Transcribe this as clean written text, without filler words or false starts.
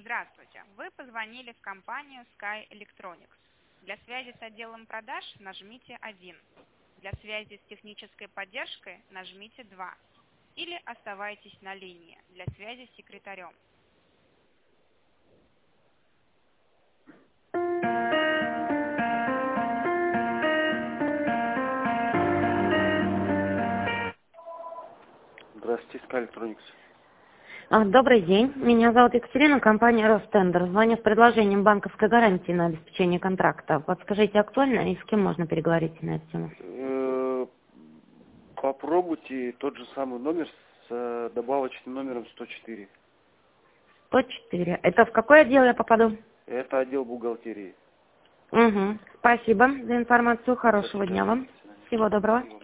Здравствуйте. Вы позвонили в компанию Sky Electronics. Для связи с отделом продаж нажмите 1. Для связи с технической поддержкой нажмите 2. Или оставайтесь на линии для связи с секретарем. Здравствуйте, Sky Electronics. Добрый день. Меня зовут Екатерина, компания Ростендер. Звоню с предложением банковской гарантии на обеспечение контракта. Подскажите, актуально и с кем можно переговорить на эту тему? Попробуйте тот же самый номер с добавочным номером 104. 104. Это в какой отдел я попаду? Это отдел бухгалтерии. Угу. Спасибо за информацию. Хорошего дня вам. Всего доброго.